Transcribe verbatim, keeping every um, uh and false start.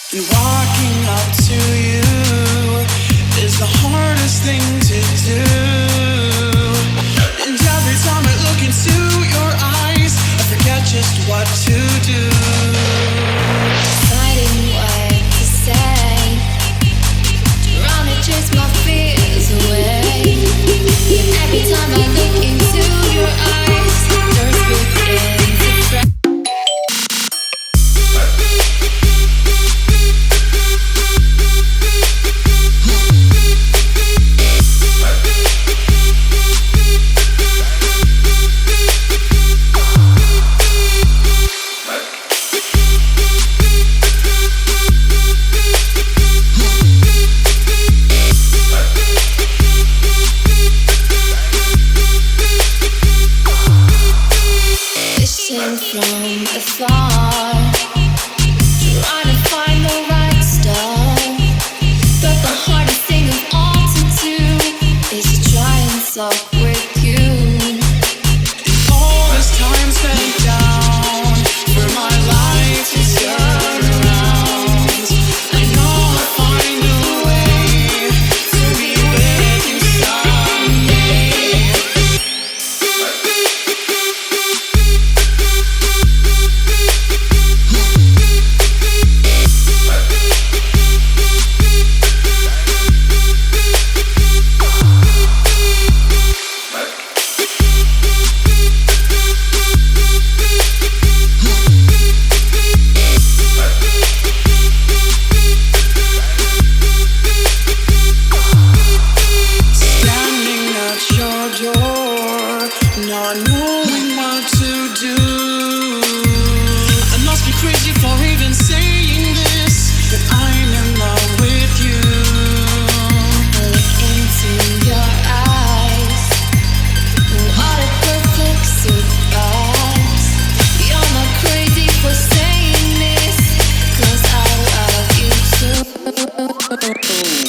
And walking up to you is the hardest thing to do. And every time I look into your eyes, I forget just what to do. Deciding what to say, trying to chase my fears away. And every time I look into your eyes, thirst begins to fray. From afar, trying to find the right stuff, but the hardest thing of all to do is to try and talk with you. All this time spent down for my life to turn around. I know I'll find a way to be with you someday. Not knowing what to do. I must be crazy for even saying this, but I'm in love with you. I look into your eyes, what a perfect surprise. You're not crazy for saying this, 'cause I love you too.